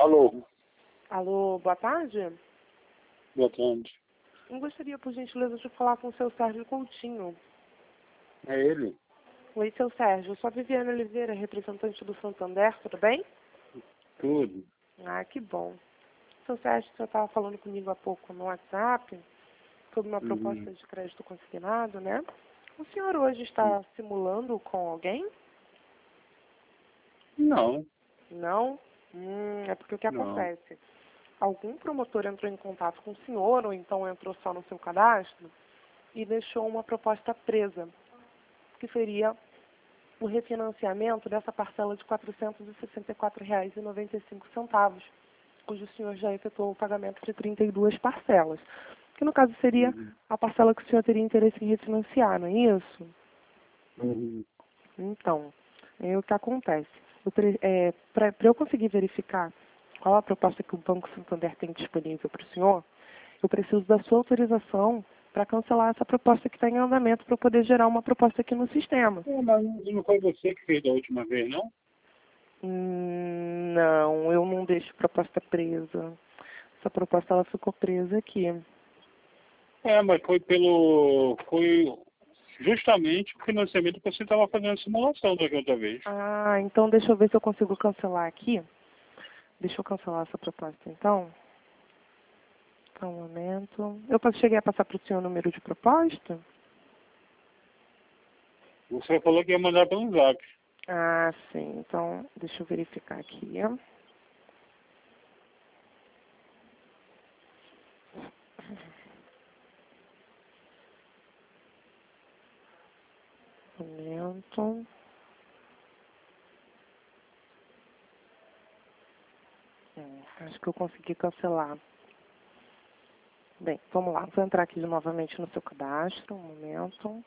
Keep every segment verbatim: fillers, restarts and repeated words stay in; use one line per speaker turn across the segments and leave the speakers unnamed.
Alô,
Alô, boa tarde.
boa tarde.
Eu gostaria, por gentileza, de falar com o seu Sérgio Coutinho.
É ele?
Oi, seu Sérgio. Eu sou a Viviane Oliveira, representante do Santander, tudo bem?
Tudo.
Ah, que bom. Seu Sérgio, você estava falando comigo há pouco no WhatsApp sobre uma
Uhum.
proposta de crédito consignado, né? O senhor hoje está simulando com alguém?
Não,
Não? Hum, é porque o que
não.
acontece? Algum promotor entrou em contato com o senhor, ou então entrou só no seu cadastro, e deixou uma proposta presa, que seria o refinanciamento dessa parcela de quatrocentos e sessenta e quatro reais e noventa e cinco centavos, cujo o senhor já efetuou o pagamento de trinta e duas parcelas, que no caso seria
Uhum.
a parcela que o senhor teria interesse em refinanciar, não é isso?
Uhum.
Então, é o que acontece. É, Para eu conseguir verificar qual a proposta que o Banco Santander tem disponível para o senhor, eu preciso da sua autorização para cancelar essa proposta que está em andamento para eu poder gerar uma proposta aqui no sistema.
É, mas não foi você que fez da última vez, não?
Hum, não, eu não deixo proposta presa. Essa proposta ela ficou presa aqui.
É, mas foi pelo... Foi justamente o financiamento que você estava fazendo a simulação da outra vez.
Ah, então deixa eu ver se eu consigo cancelar aqui. Deixa eu cancelar essa proposta, então. Só um momento. Eu posso- cheguei a passar para o senhor o número de proposta?
Você falou que ia mandar pelo zap.
Ah, sim. Então, deixa eu verificar aqui. Um momento. Hum, acho que eu consegui cancelar. Bem, vamos lá. Vou entrar aqui novamente no seu cadastro. Um momento.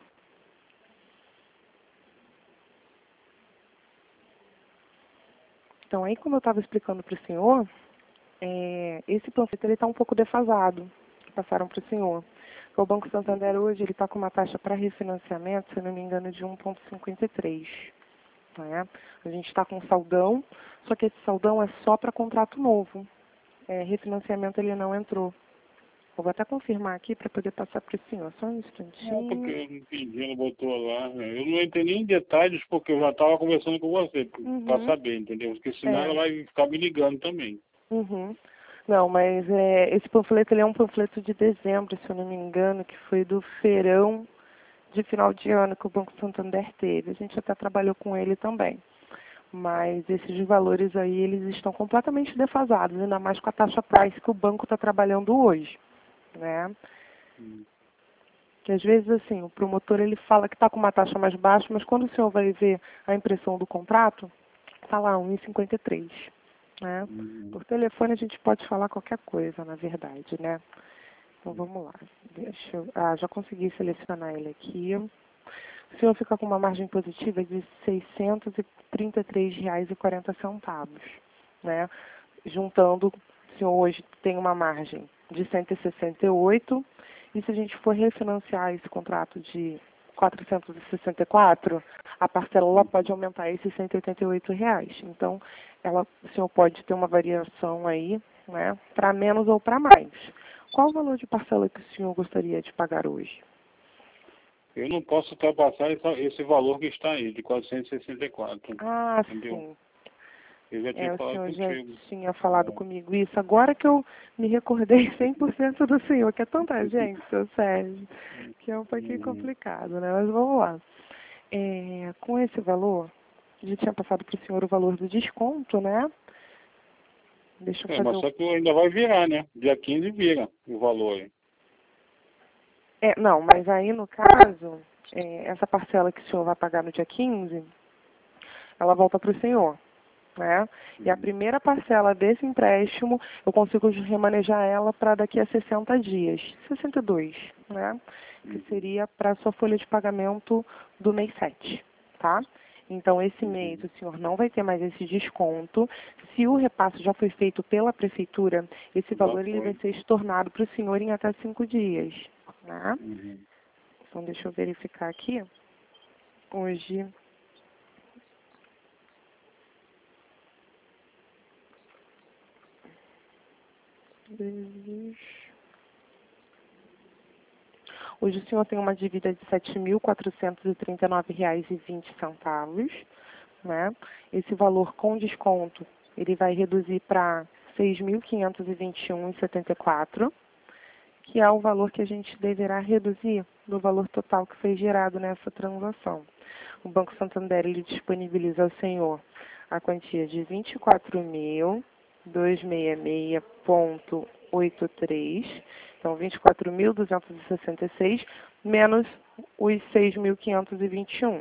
Então, aí como eu estava explicando para o senhor, é, esse panfleto está um pouco defasado, que passaram para o senhor. O Banco Santander hoje ele está com uma taxa para refinanciamento, se eu não me engano, de um vírgula cinquenta e três. Né? A gente está com saldão, só que esse saldão é só para contrato novo. É, refinanciamento ele não entrou. Eu vou até confirmar aqui para poder passar para o senhor. Só um
Não, porque
instantinho.
eu não entendi, ela botou lá. Né? Eu não entrei nem em detalhes porque eu já estava conversando com você, para
Uhum.
saber, entendeu? Porque senão ela
É.
vai ficar me ligando também.
Uhum. Não, mas é, esse panfleto ele é um panfleto de dezembro, se eu não me engano, que foi do feirão de final de ano que o Banco Santander teve. A gente até trabalhou com ele também. Mas esses valores aí, eles estão completamente defasados, ainda mais com a taxa price que o banco está trabalhando hoje, né?
Hum.
Que às vezes, assim, o promotor ele fala que está com uma taxa mais baixa, mas quando o senhor vai ver a impressão do contrato, está lá, um vírgula cinquenta e três, né?
Uhum.
Por telefone a gente pode falar qualquer coisa, na verdade, né? Então vamos lá. Deixa eu... Ah, já consegui selecionar ele aqui. O senhor fica com uma margem positiva de seiscentos e trinta e três reais e quarenta centavos, né? Juntando, o senhor hoje tem uma margem de cento e sessenta e oito, e se a gente for refinanciar esse contrato de quatrocentos e sessenta e quatro, a parcela ela pode aumentar esses cento e oitenta e oito reais. Então, ela, o senhor pode ter uma variação aí, né, para menos ou para mais. Qual o valor de parcela que o senhor gostaria de pagar hoje?
Eu não posso ultrapassar esse, esse valor que está aí, de quatrocentos e sessenta e quatro.
Ah,
Entendeu?
sim.
Eu já
É,
tinha
o
falado
senhor já
contigo.
tinha falado
É.
comigo isso. Agora que eu me recordei cem por cento do senhor, que é tanta gente, seu Sérgio, que é um pouquinho
Uhum.
complicado, né? Mas vamos lá. É, com esse valor, a gente tinha passado para o senhor o valor do desconto, né? Deixa eu
É,
fazer
mas
o...
só que ainda vai virar, né? Dia quinze vira o valor aí.
É, não, mas aí no caso, é, essa parcela que o senhor vai pagar no dia quinze, ela volta para o senhor, né? E a
Uhum.
primeira parcela desse empréstimo, eu consigo remanejar ela para daqui a sessenta dias, sessenta e dois, né? Que
Uhum.
seria para a sua folha de pagamento do mês sete, tá? Então, esse mês
Uhum.
o senhor não vai ter mais esse desconto. Se o repasse já foi feito pela prefeitura, esse
Já
valor ele vai
foi.
ser estornado para o senhor em até cinco dias, né?
Uhum.
Então, deixa eu verificar aqui. Hoje, vezes... Hoje o senhor tem uma dívida de sete mil quatrocentos e trinta e nove reais e vinte centavos, né? Esse valor com desconto, ele vai reduzir para seis mil quinhentos e vinte e um reais e setenta e quatro centavos, que é o valor que a gente deverá reduzir do valor total que foi gerado nessa transação. O Banco Santander, ele disponibiliza ao senhor a quantia de vinte e quatro mil duzentos e sessenta e seis vírgula oitenta e três, então vinte e quatro mil duzentos e sessenta e seis menos os seis mil quinhentos e vinte e um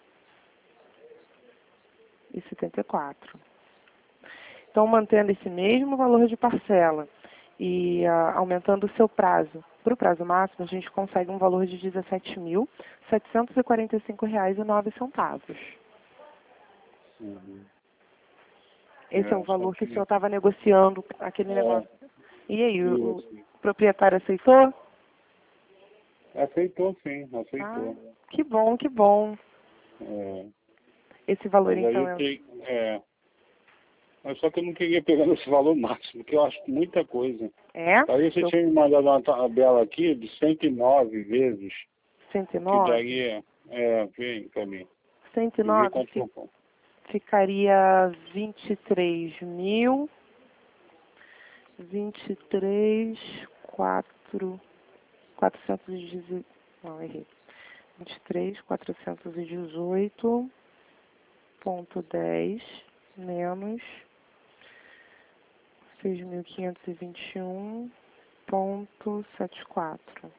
e setenta e quatro. Então, mantendo esse mesmo valor de parcela e ah, aumentando o seu prazo para o prazo máximo, a gente consegue um valor de dezessete mil setecentos e quarenta e cinco reais e nove centavos.
Uhum.
Esse é,
É,
o valor que o
sete
senhor estava negociando, aquele
É,
negócio. E aí, o,
isso.
o proprietário aceitou?
Aceitou sim,
Ah,
aceitou.
que bom, que bom.
É,
Esse valor,
mas aí
então,
eu
é...
tenho, é, mas só que eu não queria pegar nesse valor máximo, que eu acho muita coisa.
É?
Aí você
Eu...
tinha me mandado uma tabela aqui de cento e nove vezes,
cento e
que
nove?
daria, é, vem pra mim.
cento e
Eu vi
nove
quanto
fi-
for.
ficaria vinte e três mil, vinte e três, quatro, quatrocentos e dezoito, não, errei. vinte e três, quatrocentos e dezoito ponto dez menos seis mil quinhentos e vinte e um ponto setenta e quatro.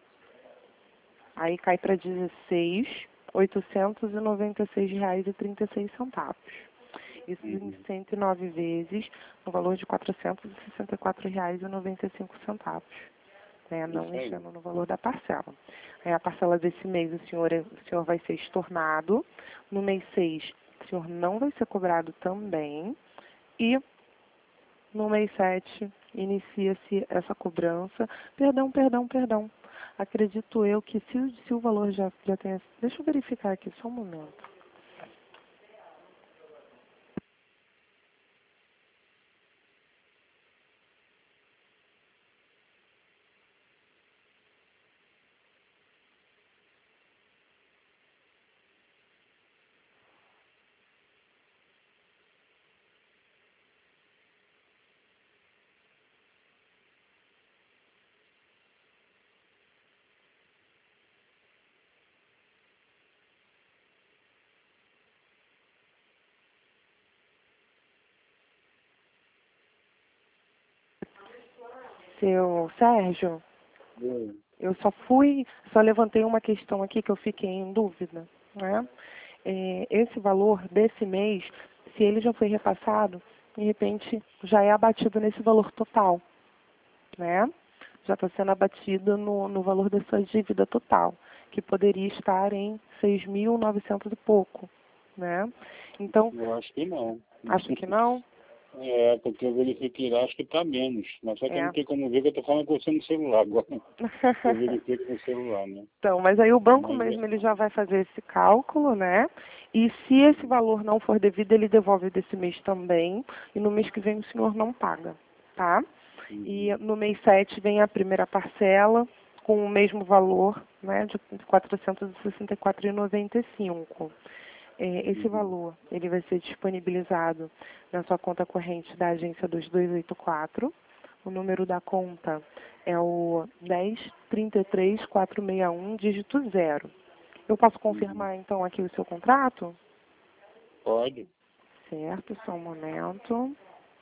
Aí cai para dezesseis mil oitocentos e noventa e seis reais e trinta e seis centavos. Isso em
Uhum.
cento e nove vezes, no valor de quatrocentos e sessenta e quatro reais e noventa e cinco centavos. Né, não
Isso aí.
enchendo no valor da parcela. Aí a parcela desse mês o senhor, é- o senhor vai ser estornado. No mês seis, o senhor não vai ser cobrado também. E no mês sete, inicia-se essa cobrança. Perdão, perdão, perdão. Acredito eu que se, o- se o valor já, já tenha... Deixa eu verificar aqui, só um momento. Seu Sérgio,
Uhum.
eu só fui, só levantei uma questão aqui que eu fiquei em dúvida, né? É, esse valor desse mês, se ele já foi repassado, de repente já é abatido nesse valor total, né? Já está sendo abatido no, no valor da sua dívida total, que poderia estar em seis mil e novecentos e pouco, né? Então,
Eu acho que não.
acho que não,
É, porque eu verifiquei lá, acho que tá menos. Mas só que
é.
não tem como ver que eu tô falando com você no celular agora. Eu verifico no celular, né?
Então, mas aí o banco
Mas é,
mesmo ele já vai fazer esse cálculo, né? E se esse valor não for devido, ele devolve desse mês também. E no mês que vem o senhor não paga, tá? E no mês sete vem a primeira parcela com o mesmo valor, né, de quatrocentos e sessenta e quatro reais e noventa e cinco centavos. É, esse
uhum.
valor ele vai ser disponibilizado na sua conta corrente da agência dois dois oito quatro. O número da conta é o dez trinta e três quatrocentos e sessenta e um, dígito zero. Eu posso
Uhum.
confirmar então aqui o seu contrato?
Pode.
Certo, só um momento.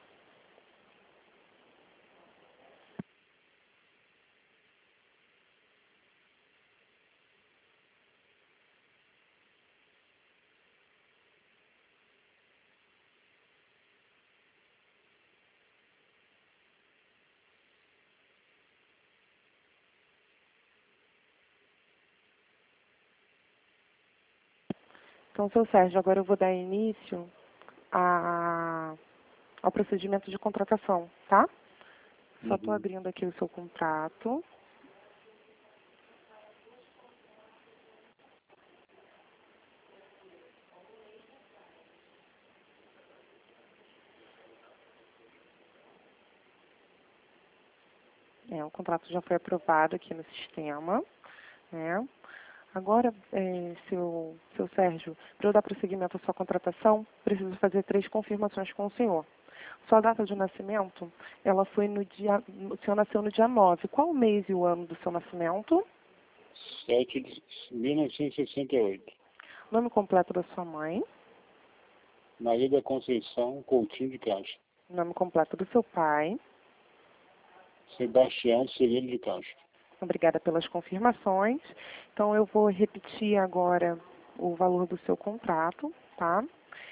Então, seu Sérgio, agora eu vou dar início a, ao procedimento de contratação, tá? Só estou
Uhum.
abrindo aqui o seu contrato. É, o contrato já foi aprovado aqui no sistema, né? Agora, é, seu, seu Sérgio, para eu dar prosseguimento à sua contratação, preciso fazer três confirmações com o senhor. Sua data de nascimento, ela foi no dia, o senhor nasceu no dia nove. Qual o mês e o ano do seu nascimento?
sete de mil novecentos e sessenta e oito.
Nome completo da sua mãe?
Maria da Conceição Coutinho de Castro.
Nome completo do seu pai?
Sebastião Cirilo de Castro.
Obrigada pelas confirmações. Então, eu vou repetir agora o valor do seu contrato, tá?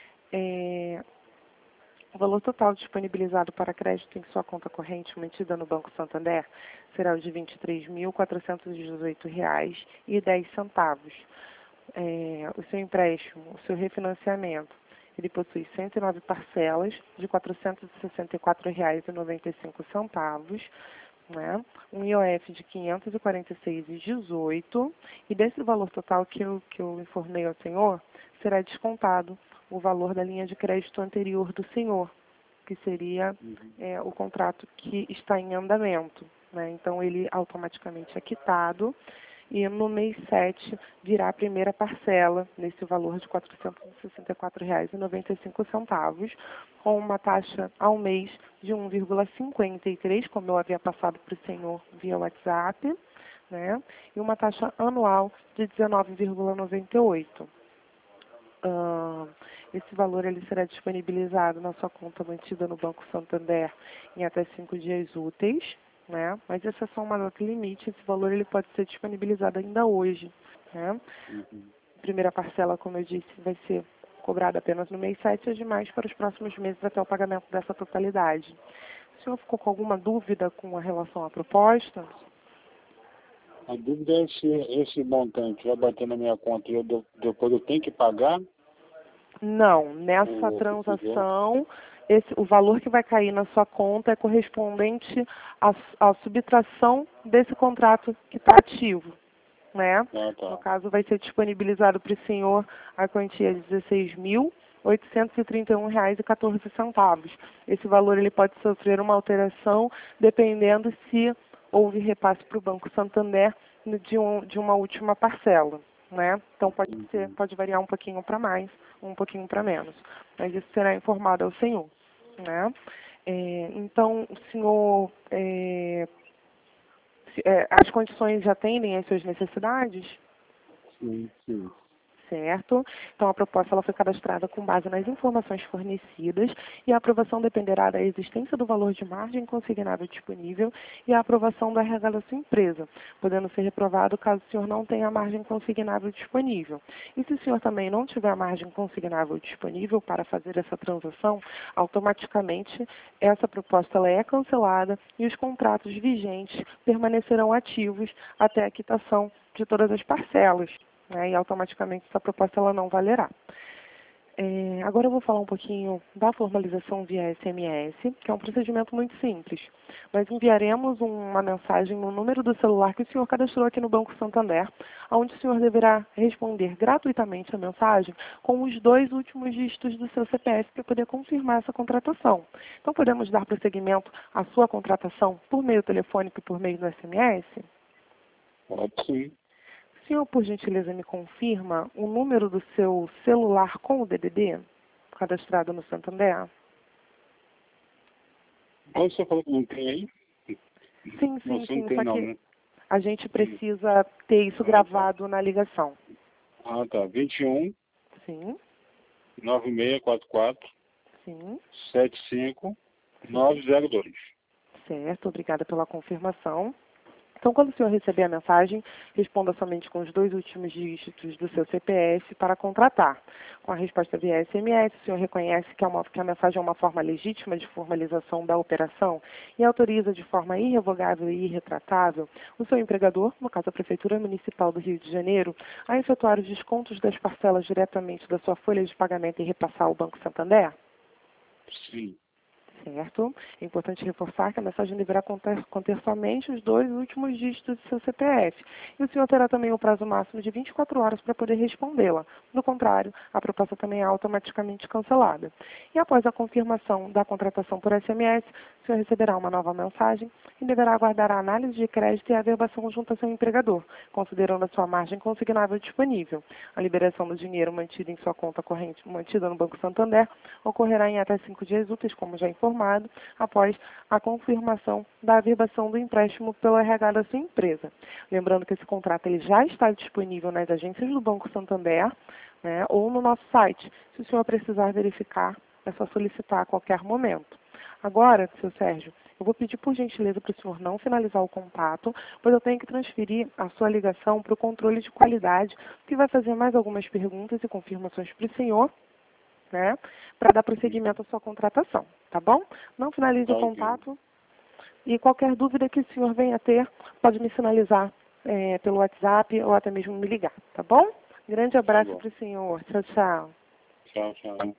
É, o valor total disponibilizado para crédito em sua conta corrente mantida no Banco Santander será o de vinte e três mil, quatrocentos e dezoito reais e dez centavos. É, o seu empréstimo, o seu refinanciamento, ele possui cento e nove parcelas de quatrocentos e sessenta e quatro reais e noventa e cinco centavos, né? Um I O F de quinhentos e quarenta e seis reais e dezoito centavos, e desse valor total que eu, que eu informei ao senhor, será descontado o valor da linha de crédito anterior do senhor, que seria é, o contrato que está em andamento, né? Então, ele automaticamente é quitado, e no mês sete virá a primeira parcela, nesse valor de quatrocentos e sessenta e quatro reais e noventa e cinco centavos, com uma taxa ao mês de um vírgula cinquenta e três, como eu havia passado para o senhor via WhatsApp, né? E uma taxa anual de dezenove vírgula noventa e oito. Uh, esse valor ele será disponibilizado na sua conta mantida no Banco Santander em até cinco dias úteis, né? Mas essa é só uma data limite, esse valor ele pode ser disponibilizado ainda hoje, né?
Uhum.
A primeira parcela, como eu disse, vai ser cobrada apenas no mês sete e as demais para os próximos meses até o pagamento dessa totalidade. O senhor ficou com alguma dúvida com relação à proposta?
A dúvida é se esse montante vai bater na minha conta e eu, de- depois eu tenho que pagar.
Não, nessa
O-
transação, esse, o valor que vai cair na sua conta é correspondente à, à subtração desse contrato que está ativo, né?
Ah, tá.
No caso, vai ser disponibilizado para o senhor a quantia de dezesseis mil, oitocentos e trinta e um reais e quatorze centavos. Esse valor ele pode sofrer uma alteração dependendo se houve repasse para o Banco Santander de, um, de uma última parcela, né? Então pode ser, pode variar um pouquinho para mais, um pouquinho para menos, mas isso será informado ao senhor, né? É, então o senhor, é, se- é, as condições já atendem às suas necessidades?
Sim, sim.
Certo? Então, a proposta ela foi cadastrada com base nas informações fornecidas e a aprovação dependerá da existência do valor de margem consignável disponível e a aprovação do R H da sua empresa, podendo ser reprovado caso o senhor não tenha margem consignável disponível. E se o senhor também não tiver margem consignável disponível para fazer essa transação, automaticamente essa proposta ela é cancelada e os contratos vigentes permanecerão ativos até a quitação de todas as parcelas, né, e automaticamente essa proposta ela não valerá. É, agora eu vou falar um pouquinho da formalização via S M S, que é um procedimento muito simples. Nós enviaremos uma mensagem no número do celular que o senhor cadastrou aqui no Banco Santander, onde o senhor deverá responder gratuitamente a mensagem com os dois últimos dígitos do seu C P F para poder confirmar essa contratação. Então podemos dar prosseguimento à sua contratação por meio telefônico e por meio do S M S?
Pode sim.
O senhor, por gentileza, me confirma o número do seu celular com o D D D cadastrado no Santander?
Quando você falou que não tem aí?
Sim, sim,
Você não
sim,
tem
só
não,
que
né?
a gente precisa ter isso gravado na ligação.
Ah, tá. vinte e um,
Sim,
nove seis quatro quatro,
sim,
sete cinco nove zero dois.
certo, obrigada pela confirmação. Então, quando o senhor receber a mensagem, responda somente com os dois últimos dígitos do seu C P F para contratar. Com a resposta via S M S, o senhor reconhece que, é uma, que a mensagem é uma forma legítima de formalização da operação e autoriza de forma irrevogável e irretratável o seu empregador, no caso a Prefeitura Municipal do Rio de Janeiro, a efetuar os descontos das parcelas diretamente da sua folha de pagamento e repassar ao Banco Santander?
Sim.
certo? É importante reforçar que a mensagem deverá conter, conter somente os dois últimos dígitos do seu C P F. E o senhor terá também o prazo máximo de vinte e quatro horas para poder respondê-la. Do contrário, a proposta também é automaticamente cancelada. E após a confirmação da contratação por S M S, o senhor receberá uma nova mensagem e deverá aguardar a análise de crédito e a averbação junto ao seu empregador, considerando a sua margem consignável disponível. A liberação do dinheiro mantido em sua conta corrente, mantida no Banco Santander, ocorrerá em até cinco dias úteis, como já informado, após a confirmação da averbação do empréstimo pelo R H da sua empresa. Lembrando que esse contrato ele já está disponível nas agências do Banco Santander, né, ou no nosso site. Se o senhor precisar verificar, é só solicitar a qualquer momento. Agora, seu Sérgio, eu vou pedir por gentileza para o senhor não finalizar o contato, pois eu tenho que transferir a sua ligação para o controle de qualidade, que vai fazer mais algumas perguntas e confirmações para o senhor, né, para dar prosseguimento à sua contratação, tá bom? Não finalize
Tá
o
ok.
contato e qualquer dúvida que o senhor venha a ter, pode me sinalizar é, pelo WhatsApp ou até mesmo me ligar, tá bom? Grande
Tá
abraço
bom.
para o senhor. Tchau, tchau.
Tchau, tchau.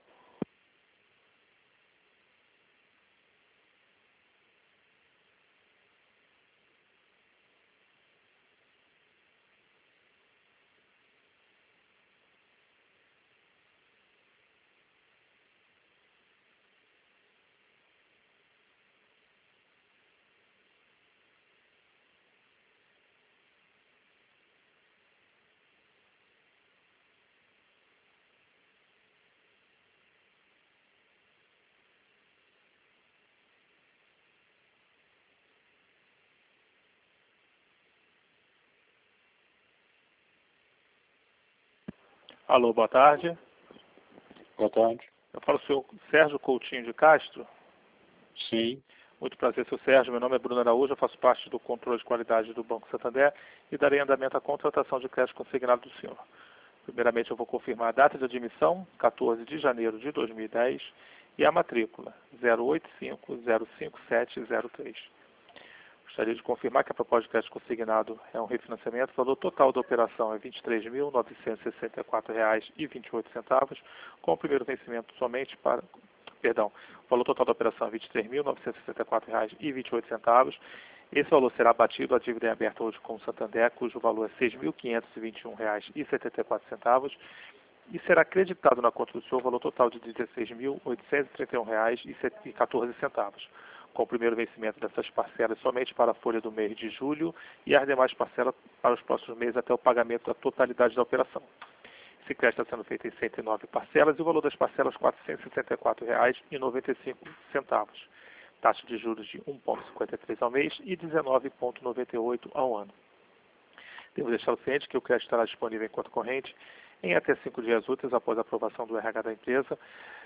Alô, boa tarde.
Boa tarde.
Eu falo com o senhor Sérgio Coutinho de Castro.
Sim.
Muito prazer, seu Sérgio. Meu nome é Bruno Araújo, eu faço parte do controle de qualidade do Banco Santander e darei andamento à contratação de crédito consignado do senhor. Primeiramente, eu vou confirmar a data de admissão, quatorze de janeiro de dois mil e dez, e a matrícula, zero oito cinco zero cinco sete zero três. Gostaria de confirmar que a proposta de crédito consignado é um refinanciamento. O valor total da operação é vinte e três mil novecentos e sessenta e quatro reais e vinte e oito centavos, com o primeiro vencimento somente para... Perdão, o valor total da operação é vinte e três mil novecentos e sessenta e quatro reais e vinte e oito centavos. Esse valor será abatido à dívida em aberto hoje com o Santander, cujo valor é seis mil quinhentos e vinte e um reais e setenta e quatro centavos, e será acreditado na conta do senhor o valor total de dezesseis mil oitocentos e trinta e um reais e quatorze centavos, com o primeiro vencimento dessas parcelas somente para a folha do mês de julho e as demais parcelas para os próximos meses até o pagamento da totalidade da operação. Esse crédito está sendo feito em cento e nove parcelas e o valor das parcelas quatrocentos e sessenta e quatro reais e noventa e cinco centavos. Taxa de juros de um vírgula cinquenta e três ao mês e dezenove vírgula noventa e oito ao ano. Devo deixar o ciente que o crédito estará disponível em conta corrente em até cinco dias úteis após a aprovação do R H da empresa.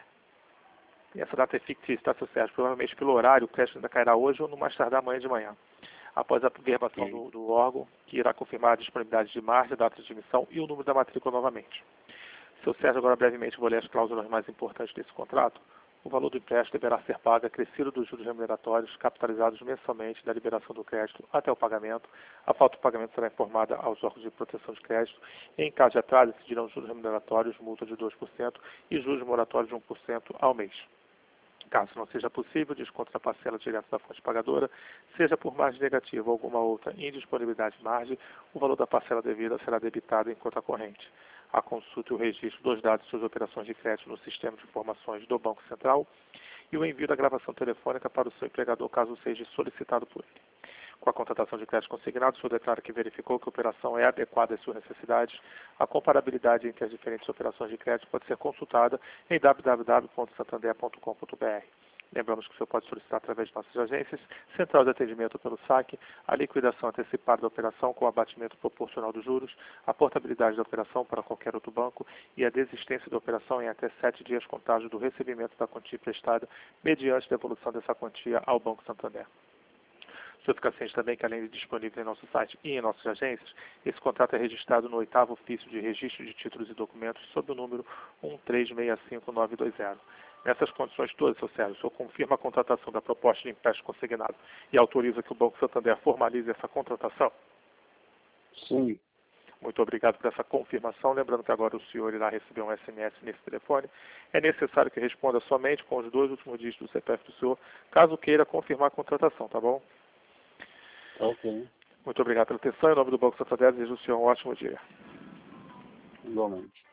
Essa data é fictícia, tá, seu Sérgio? Provavelmente pelo horário, o crédito ainda cairá hoje ou no mais tardar amanhã de manhã, após a verbação
Sim.
do, do órgão, que irá confirmar a disponibilidade de margem, data de emissão e o número da matrícula novamente. Seu Sérgio, agora brevemente vou ler as cláusulas mais importantes desse contrato. O valor do empréstimo deverá ser pago acrescido dos juros remuneratórios capitalizados mensalmente da liberação do crédito até o pagamento. A falta do pagamento será informada aos órgãos de proteção de crédito. Em caso de atraso, incidirão juros remuneratórios, multa de dois por cento e juros moratórios de um por cento ao mês. Caso não seja possível, desconto da parcela direto da fonte pagadora, seja por margem negativa ou alguma outra indisponibilidade de margem, o valor da parcela devida será debitado em conta corrente. A consulta e o registro dos dados de suas operações de crédito no sistema de informações do Banco Central e o envio da gravação telefônica para o seu empregador, caso seja solicitado por ele. Com a contratação de crédito consignado, o senhor declara que verificou que a operação é adequada às suas necessidades. A comparabilidade entre as diferentes operações de crédito pode ser consultada em w w w ponto santander ponto com ponto b r. Lembramos que o senhor pode solicitar através de nossas agências, central de atendimento pelo saque, a liquidação antecipada da operação com o abatimento proporcional dos juros, a portabilidade da operação para qualquer outro banco e a desistência da operação em até sete dias contágio do recebimento da quantia emprestada, mediante devolução dessa quantia ao Banco Santander. O senhor fica ciente também que, além de disponível em nosso site e em nossas agências, esse contrato é registrado no oitavo ofício de registro de títulos e documentos sob o número um três seis cinco nove dois zero. Nessas condições todas, seu Sérgio, o senhor confirma a contratação da proposta de empréstimo consignado e autoriza que o Banco Santander formalize essa contratação?
Sim.
Muito obrigado por essa confirmação. Lembrando que agora o senhor irá receber um S M S nesse telefone. É necessário que responda somente com os dois últimos dígitos do C P F do senhor, caso queira confirmar a contratação, tá bom?
Ok.
Muito obrigado pela atenção. Em nome do Banco Santander, desejo ao senhor um ótimo dia.
Igualmente.